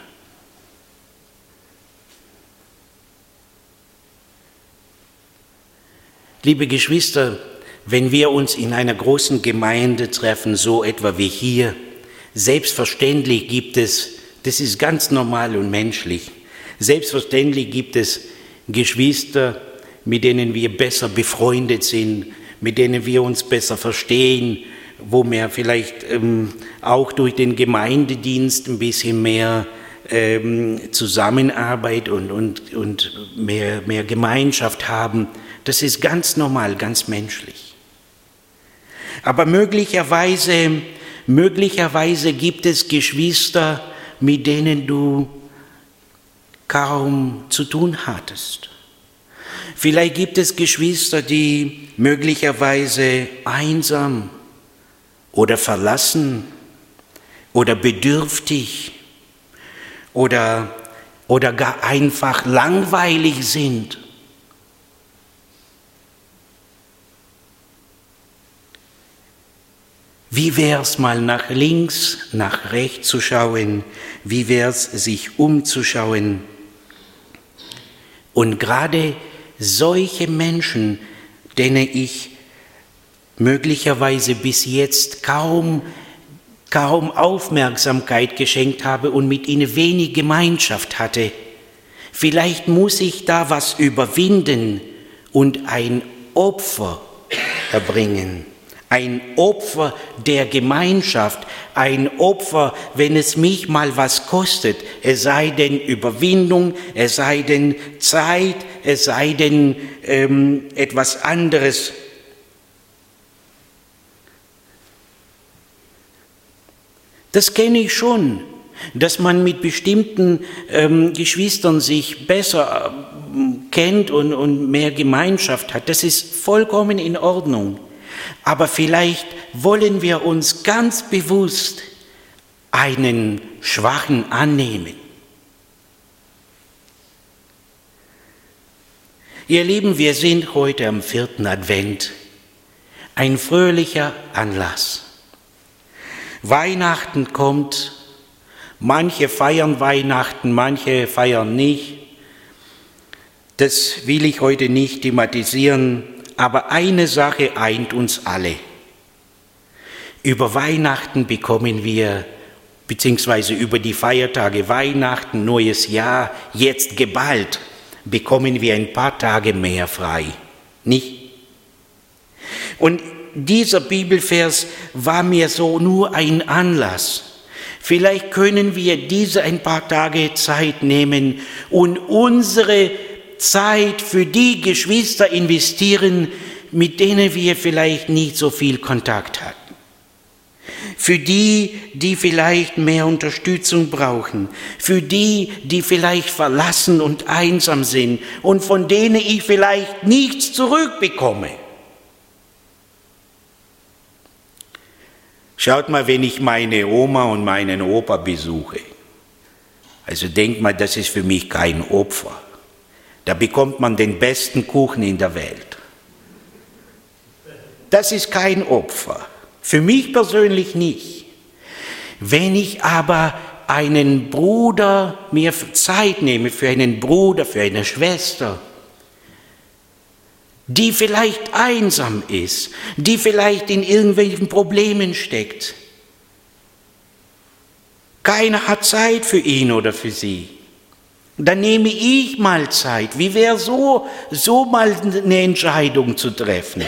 Liebe Geschwister, wenn wir uns in einer großen Gemeinde treffen, so etwa wie hier, selbstverständlich gibt es, das ist ganz normal und menschlich, selbstverständlich gibt es Geschwister, mit denen wir besser befreundet sind, mit denen wir uns besser verstehen, wo wir vielleicht auch durch den Gemeindedienst ein bisschen mehr Zusammenarbeit und mehr Gemeinschaft haben. Das ist ganz normal, ganz menschlich. Aber möglicherweise gibt es Geschwister, mit denen du kaum zu tun hattest. Vielleicht gibt es Geschwister, die möglicherweise einsam oder verlassen oder bedürftig oder gar einfach langweilig sind. Wie wär's mal nach links, nach rechts zu schauen? Wie wär's sich umzuschauen? Und gerade solche Menschen, denen ich möglicherweise bis jetzt kaum Aufmerksamkeit geschenkt habe und mit ihnen wenig Gemeinschaft hatte, vielleicht muss ich da was überwinden und ein Opfer erbringen. Ein Opfer der Gemeinschaft, ein Opfer, wenn es mich mal was kostet, es sei denn Überwindung, es sei denn Zeit, es sei denn etwas anderes. Das kenne ich schon, dass man mit bestimmten Geschwistern sich besser kennt und mehr Gemeinschaft hat. Das ist vollkommen in Ordnung. Aber vielleicht wollen wir uns ganz bewusst einen Schwachen annehmen. Ihr Lieben, wir sind heute am 4. Advent. Ein fröhlicher Anlass. Weihnachten kommt. Manche feiern Weihnachten, manche feiern nicht. Das will ich heute nicht thematisieren. Aber eine Sache eint uns alle. Über Weihnachten bekommen wir, beziehungsweise über die Feiertage Weihnachten, Neues Jahr, jetzt geballt, bekommen wir ein paar Tage mehr frei. Nicht? Und dieser Bibelvers war mir so nur ein Anlass. Vielleicht können wir diese ein paar Tage Zeit nehmen und unsere Zeit für die Geschwister investieren, mit denen wir vielleicht nicht so viel Kontakt hatten. Für die, die vielleicht mehr Unterstützung brauchen. Für die, die vielleicht verlassen und einsam sind und von denen ich vielleicht nichts zurückbekomme. Schaut mal, wenn ich meine Oma und meinen Opa besuche. Also denkt mal, das ist für mich kein Opfer. Da bekommt man den besten Kuchen in der Welt. Das ist kein Opfer. Für mich persönlich nicht. Wenn ich aber einen Bruder, mir Zeit nehme für einen Bruder, für eine Schwester, die vielleicht einsam ist, die vielleicht in irgendwelchen Problemen steckt, keiner hat Zeit für ihn oder für sie. Dann nehme ich mal Zeit. Wie wäre so mal eine Entscheidung zu treffen?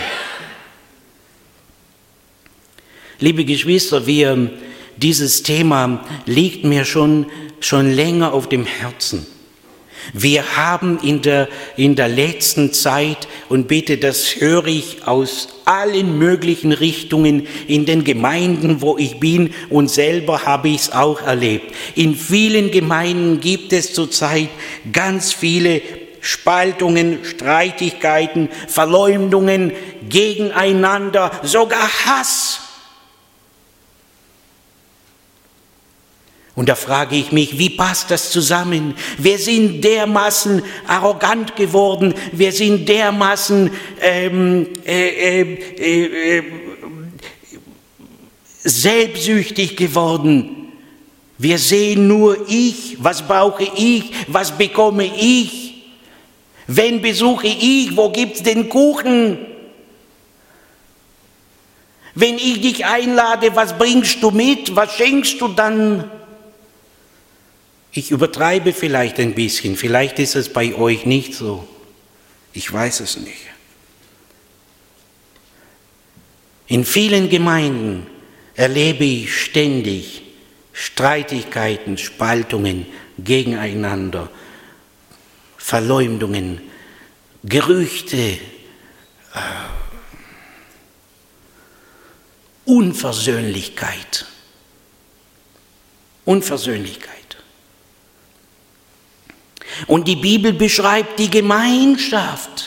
Liebe Geschwister, dieses Thema liegt mir schon länger auf dem Herzen. Wir haben in der letzten Zeit, und bitte, das höre ich aus allen möglichen Richtungen in den Gemeinden, wo ich bin, und selber habe ich es auch erlebt. In vielen Gemeinden gibt es zurzeit ganz viele Spaltungen, Streitigkeiten, Verleumdungen gegeneinander, sogar Hass. Und da frage ich mich, wie passt das zusammen? Wir sind dermaßen arrogant geworden, wir sind dermaßen selbstsüchtig geworden. Wir sehen nur ich, was brauche ich, was bekomme ich? Wen besuche ich, wo gibt's den Kuchen? Wenn ich dich einlade, was bringst du mit, was schenkst du dann? Ich übertreibe vielleicht ein bisschen, vielleicht ist es bei euch nicht so. Ich weiß es nicht. In vielen Gemeinden erlebe ich ständig Streitigkeiten, Spaltungen gegeneinander, Verleumdungen, Gerüchte, Unversöhnlichkeit. Und die Bibel beschreibt die Gemeinschaft.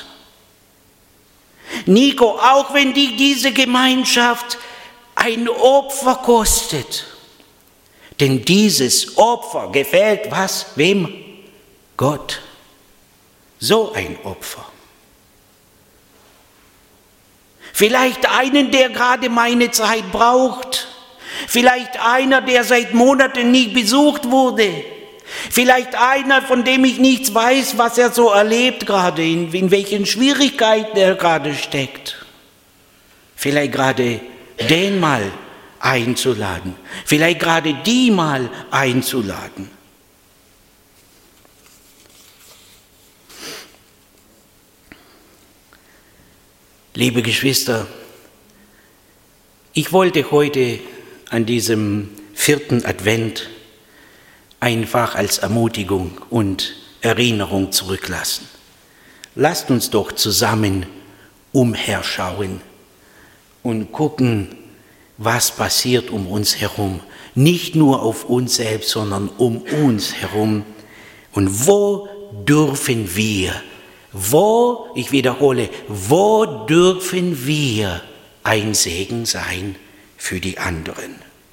Nico, auch wenn diese Gemeinschaft ein Opfer kostet, denn dieses Opfer gefällt was? Wem? Gott. So ein Opfer. Vielleicht einen, der gerade meine Zeit braucht. Vielleicht einer, der seit Monaten nicht besucht wurde. Vielleicht einer, von dem ich nichts weiß, was er so erlebt gerade, in welchen Schwierigkeiten er gerade steckt. Vielleicht gerade den mal einzuladen. Vielleicht gerade die mal einzuladen. Liebe Geschwister, ich wollte heute an diesem 4. Advent einfach als Ermutigung und Erinnerung zurücklassen. Lasst uns doch zusammen umherschauen und gucken, was passiert um uns herum. Nicht nur auf uns selbst, sondern um uns herum. Und wo dürfen wir, ich wiederhole, wo dürfen wir ein Segen sein für die anderen?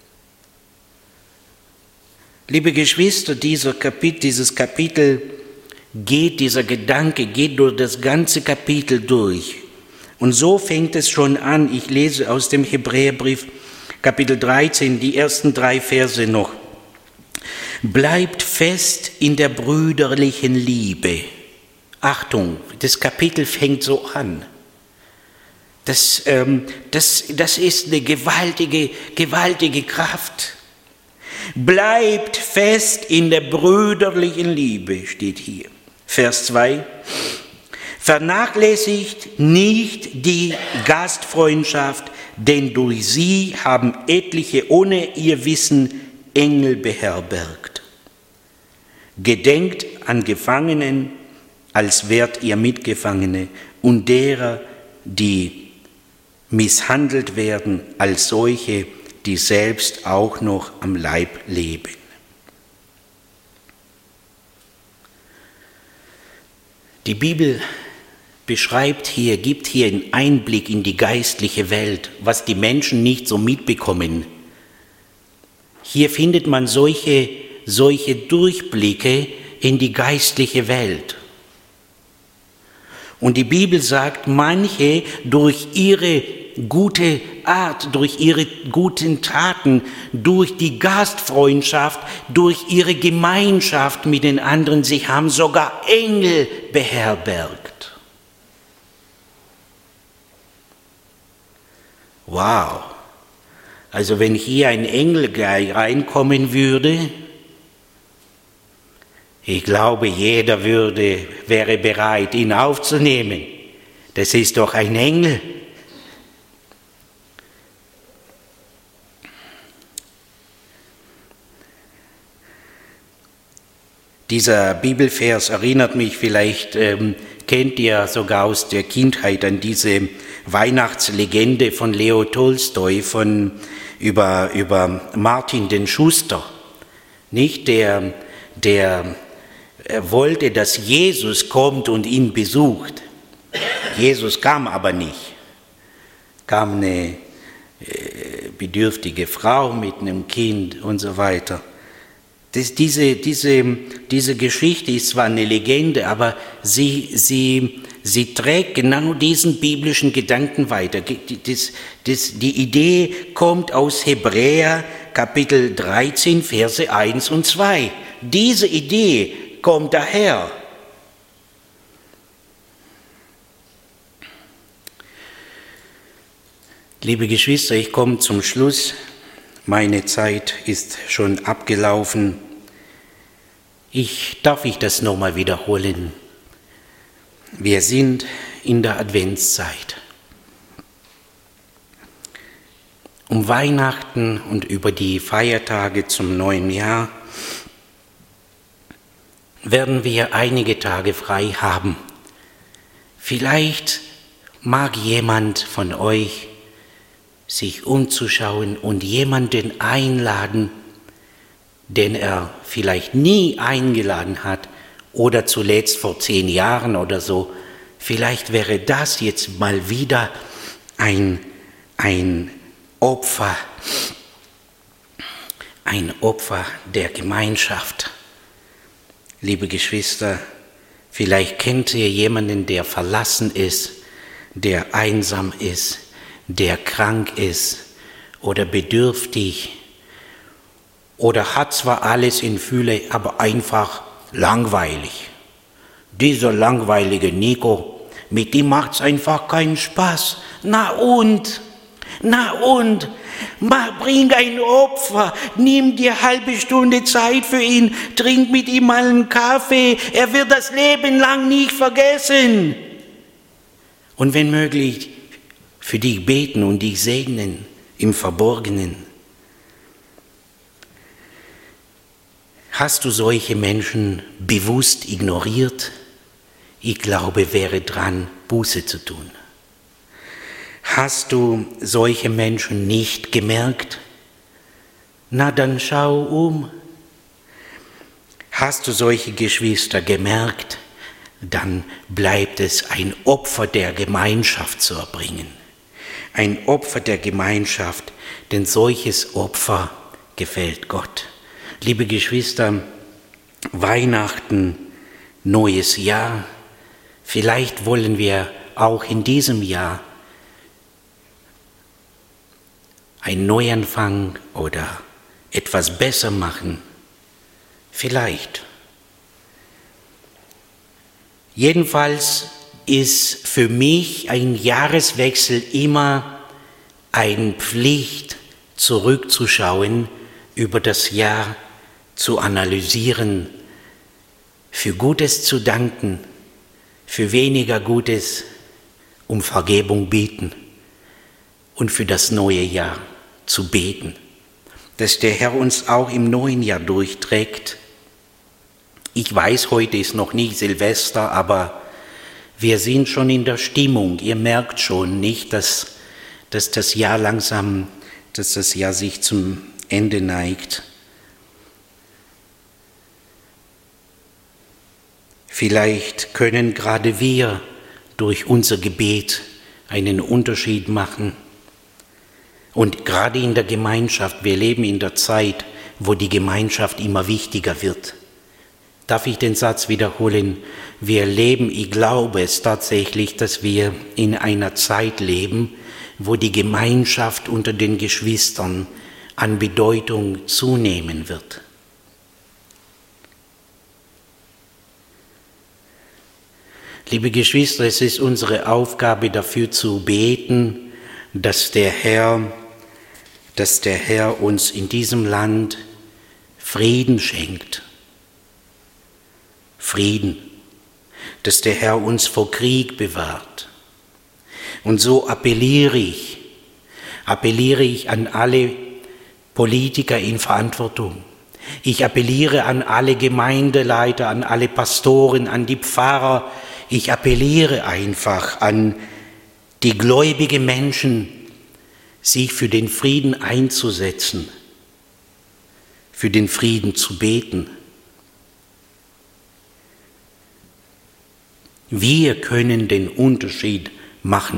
Liebe Geschwister, dieser Gedanke geht durch das ganze Kapitel durch. Und so fängt es schon an. Ich lese aus dem Hebräerbrief, Kapitel 13, die ersten 3 Verse noch. Bleibt fest in der brüderlichen Liebe. Achtung, das Kapitel fängt so an. Das ist eine gewaltige Kraft. Bleibt fest in der brüderlichen Liebe, steht hier. Vers 2. Vernachlässigt nicht die Gastfreundschaft, denn durch sie haben etliche ohne ihr Wissen Engel beherbergt. Gedenkt an Gefangenen, als wärt ihr Mitgefangene, und derer, die misshandelt werden, als solche, die selbst auch noch am Leib leben. Die Bibel gibt hier einen Einblick in die geistliche Welt, was die Menschen nicht so mitbekommen. Hier findet man solche Durchblicke in die geistliche Welt. Und die Bibel sagt, manche durch ihre gute Art, durch ihre guten Taten, durch die Gastfreundschaft, durch ihre Gemeinschaft mit den anderen, sie haben sogar Engel beherbergt. Wow! Also wenn hier ein Engel gleich reinkommen würde, ich glaube, jeder wäre bereit, ihn aufzunehmen. Das ist doch ein Engel. Dieser Bibelvers erinnert mich, vielleicht kennt ihr sogar aus der Kindheit an diese Weihnachtslegende von Leo Tolstoi über Martin den Schuster. Nicht der wollte, dass Jesus kommt und ihn besucht. Jesus kam aber nicht. Kam eine bedürftige Frau mit einem Kind und so weiter. Diese Geschichte ist zwar eine Legende, aber sie trägt genau diesen biblischen Gedanken weiter. Die Idee kommt aus Hebräer Kapitel 13, Verse 1 und 2. Diese Idee kommt daher. Liebe Geschwister, ich komme zum Schluss. Meine Zeit ist schon abgelaufen. Darf ich das nochmal wiederholen? Wir sind in der Adventszeit. Um Weihnachten und über die Feiertage zum neuen Jahr werden wir einige Tage frei haben. Vielleicht mag jemand von euch sich umzuschauen und jemanden einladen, den er vielleicht nie eingeladen hat, oder zuletzt vor 10 Jahren oder so. Vielleicht wäre das jetzt mal wieder ein Opfer der Gemeinschaft. Liebe Geschwister, vielleicht kennt ihr jemanden, der verlassen ist, der einsam ist, der krank ist oder bedürftig oder hat zwar alles in Fülle, aber einfach langweilig. Dieser langweilige Nico, mit dem macht's einfach keinen Spaß. Na und, bring ein Opfer, nimm dir halbe Stunde Zeit für ihn, trink mit ihm mal einen Kaffee, er wird das Leben lang nicht vergessen. Und wenn möglich, für dich beten und dich segnen im Verborgenen. Hast du solche Menschen bewusst ignoriert? Ich glaube, wäre dran, Buße zu tun. Hast du solche Menschen nicht gemerkt? Na dann schau um. Hast du solche Geschwister gemerkt? Dann bleibt es ein Opfer der Gemeinschaft zu erbringen. Ein Opfer der Gemeinschaft, denn solches Opfer gefällt Gott. Liebe Geschwister, Weihnachten, neues Jahr, vielleicht wollen wir auch in diesem Jahr einen Neuanfang oder etwas besser machen. Vielleicht. Jedenfalls ist für mich ein Jahreswechsel immer eine Pflicht, zurückzuschauen, über das Jahr zu analysieren, für Gutes zu danken, für weniger Gutes um Vergebung beten und für das neue Jahr zu beten, dass der Herr uns auch im neuen Jahr durchträgt. Ich weiß, heute ist noch nicht Silvester, aber wir sind schon in der Stimmung. Ihr merkt schon nicht, dass das Jahr sich zum Ende neigt. Vielleicht können gerade wir durch unser Gebet einen Unterschied machen. Und gerade in der Gemeinschaft, wir leben in der Zeit, wo die Gemeinschaft immer wichtiger wird. Darf ich den Satz wiederholen? Wir leben, ich glaube es tatsächlich, dass wir in einer Zeit leben, wo die Gemeinschaft unter den Geschwistern an Bedeutung zunehmen wird. Liebe Geschwister, es ist unsere Aufgabe, dafür zu beten, dass der Herr uns in diesem Land Frieden schenkt. Frieden, dass der Herr uns vor Krieg bewahrt. Und so appelliere ich an alle Politiker in Verantwortung. Ich appelliere an alle Gemeindeleiter, an alle Pastoren, an die Pfarrer. Ich appelliere einfach an die gläubigen Menschen, sich für den Frieden einzusetzen, für den Frieden zu beten. Wir können den Unterschied machen.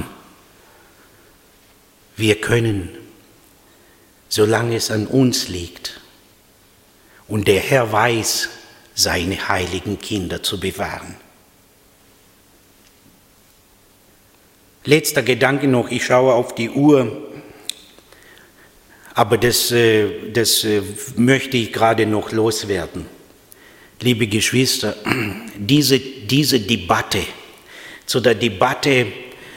Wir können, solange es an uns liegt. Und der Herr weiß, seine heiligen Kinder zu bewahren. Letzter Gedanke noch, ich schaue auf die Uhr, aber das möchte ich gerade noch loswerden. Liebe Geschwister, diese Debatte, zu der Debatte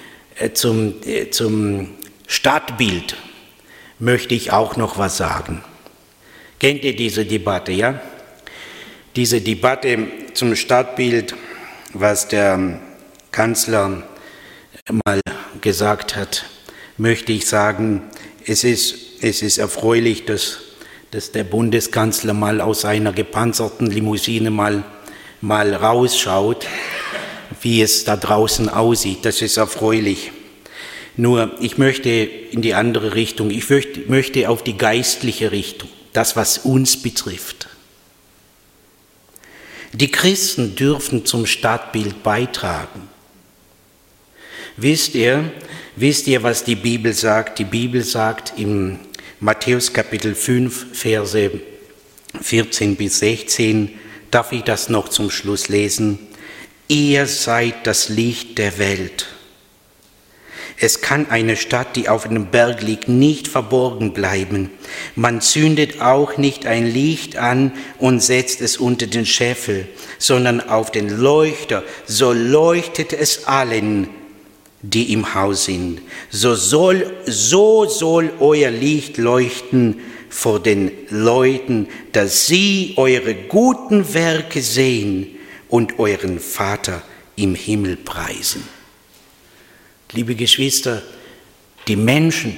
zum Stadtbild möchte ich auch noch was sagen. Kennt ihr diese Debatte, ja? Diese Debatte zum Stadtbild, was der Kanzler mal gesagt hat, möchte ich sagen, es ist erfreulich, dass der Bundeskanzler mal aus seiner gepanzerten Limousine mal rausschaut, wie es da draußen aussieht. Das ist erfreulich. Nur, ich möchte in die andere Richtung, ich möchte auf die geistliche Richtung, das, was uns betrifft. Die Christen dürfen zum Stadtbild beitragen. Wisst ihr, was die Bibel sagt? Die Bibel sagt im Matthäus Kapitel 5, Verse 14 bis 16, darf ich das noch zum Schluss lesen? Ihr seid das Licht der Welt. Es kann eine Stadt, die auf einem Berg liegt, nicht verborgen bleiben. Man zündet auch nicht ein Licht an und setzt es unter den Scheffel, sondern auf den Leuchter, so leuchtet es allen, die im Haus sind. So soll euer Licht leuchten vor den Leuten, dass sie eure guten Werke sehen und euren Vater im Himmel preisen. Liebe Geschwister, die Menschen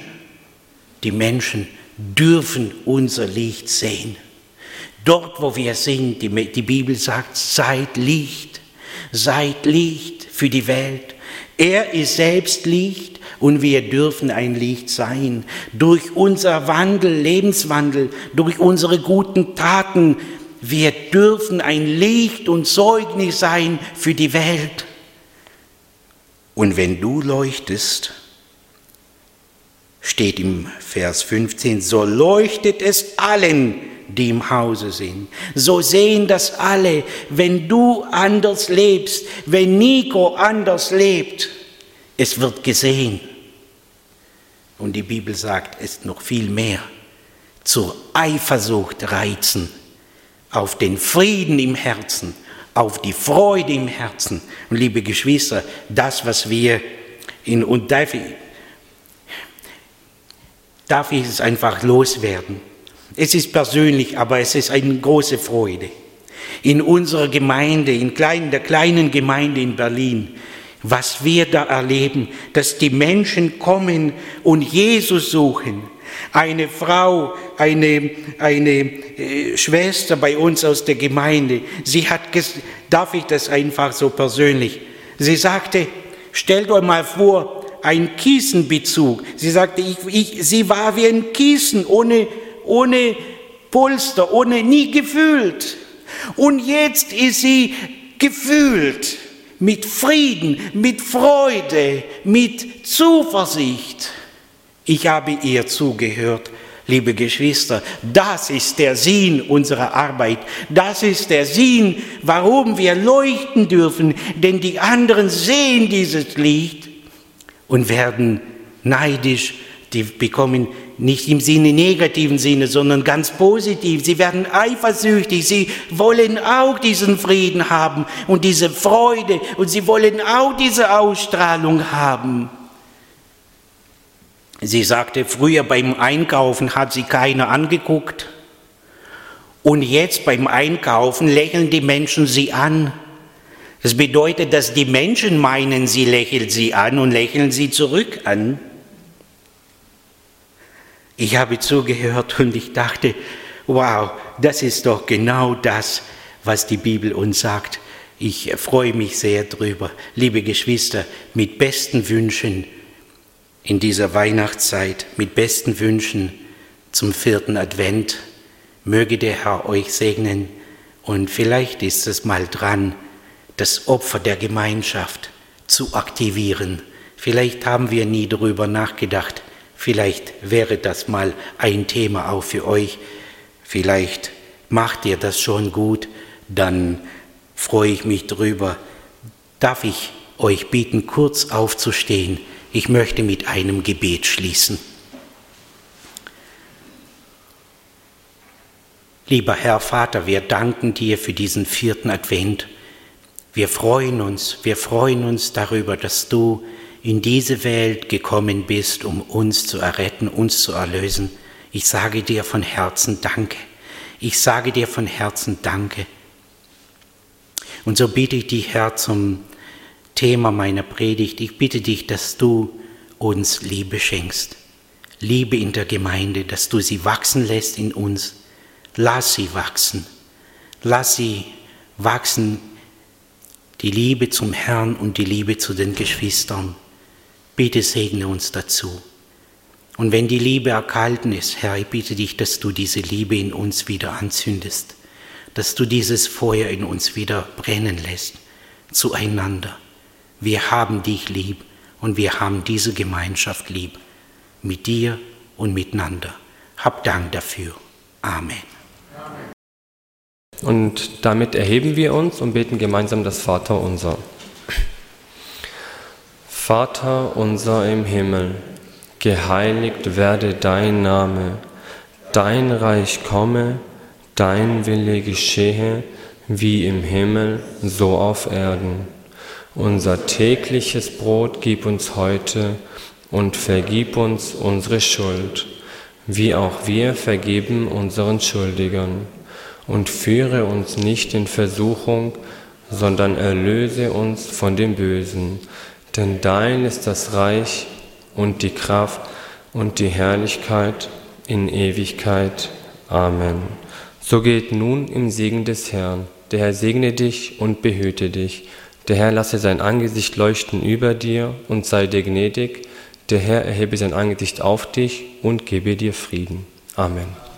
dürfen unser Licht sehen. Dort, wo wir sind, die Bibel sagt, seid Licht für die Welt. Er ist selbst Licht und wir dürfen ein Licht sein. Durch unser Lebenswandel, durch unsere guten Taten, wir dürfen ein Licht und Zeugnis sein für die Welt. Und wenn du leuchtest, steht im Vers 15, so leuchtet es allen, die im Hause sind. So sehen das alle, wenn du anders lebst, wenn Nico anders lebt, es wird gesehen. Und die Bibel sagt es noch viel mehr, zur Eifersucht reizen, auf den Frieden im Herzen, auf die Freude im Herzen. Und liebe Geschwister, das, was wir darf ich es einfach loswerden. Es ist persönlich, aber es ist eine große Freude. In unserer Gemeinde, der kleinen Gemeinde in Berlin, was wir da erleben, dass die Menschen kommen und Jesus suchen. Eine Frau, eine Schwester bei uns aus der Gemeinde, darf ich das einfach so persönlich, sie sagte, stellt euch mal vor, ein Kiesenbezug. Sie sagte, sie war wie ein Kiesen, ohne Polster, nie gefühlt. Und jetzt ist sie gefühlt, mit Frieden, mit Freude, mit Zuversicht. Ich habe ihr zugehört, liebe Geschwister. Das ist der Sinn unserer Arbeit. Das ist der Sinn, warum wir leuchten dürfen. Denn die anderen sehen dieses Licht und werden neidisch. Die bekommen nicht im negativen Sinne, sondern ganz positiv. Sie werden eifersüchtig. Sie wollen auch diesen Frieden haben und diese Freude. Und sie wollen auch diese Ausstrahlung haben. Sie sagte, früher beim Einkaufen hat sie keiner angeguckt und jetzt beim Einkaufen lächeln die Menschen sie an. Das bedeutet, dass die Menschen meinen, sie lächeln sie an und lächeln sie zurück an. Ich habe zugehört und ich dachte, wow, das ist doch genau das, was die Bibel uns sagt. Ich freue mich sehr drüber. Liebe Geschwister, mit besten Wünschen in dieser Weihnachtszeit, mit besten Wünschen zum 4. Advent. Möge der Herr euch segnen und vielleicht ist es mal dran, das Opfer der Gemeinschaft zu aktivieren. Vielleicht haben wir nie darüber nachgedacht. Vielleicht wäre das mal ein Thema auch für euch. Vielleicht macht ihr das schon gut, dann freue ich mich drüber. Darf ich euch bitten, kurz aufzustehen? Ich möchte mit einem Gebet schließen. Lieber Herr Vater, wir danken dir für diesen 4. Advent. Wir freuen uns darüber, dass du in diese Welt gekommen bist, um uns zu erretten, uns zu erlösen. Ich sage dir von Herzen Danke. Ich sage dir von Herzen Danke. Und so bitte ich dich, Herr, zum Thema meiner Predigt. Ich bitte dich, dass du uns Liebe schenkst. Liebe in der Gemeinde, dass du sie wachsen lässt in uns. Lass sie wachsen. Lass sie wachsen, die Liebe zum Herrn und die Liebe zu den Geschwistern. Bitte segne uns dazu. Und wenn die Liebe erkalten ist, Herr, ich bitte dich, dass du diese Liebe in uns wieder anzündest. dass du dieses Feuer in uns wieder brennen lässt, zueinander. Wir haben dich lieb und wir haben diese Gemeinschaft lieb, mit dir und miteinander. Hab Dank dafür. Amen. Und damit erheben wir uns und beten gemeinsam das Vaterunser. Vater unser im Himmel, geheiligt werde dein Name, dein Reich komme, dein Wille geschehe, wie im Himmel, so auf Erden. Unser tägliches Brot gib uns heute und vergib uns unsere Schuld, wie auch wir vergeben unseren Schuldigern. Und führe uns nicht in Versuchung, sondern erlöse uns von dem Bösen. Denn dein ist das Reich und die Kraft und die Herrlichkeit in Ewigkeit. Amen. So geht nun im Segen des Herrn. Der Herr segne dich und behüte dich. Der Herr lasse sein Angesicht leuchten über dir und sei dir gnädig. Der Herr erhebe sein Angesicht auf dich und gebe dir Frieden. Amen.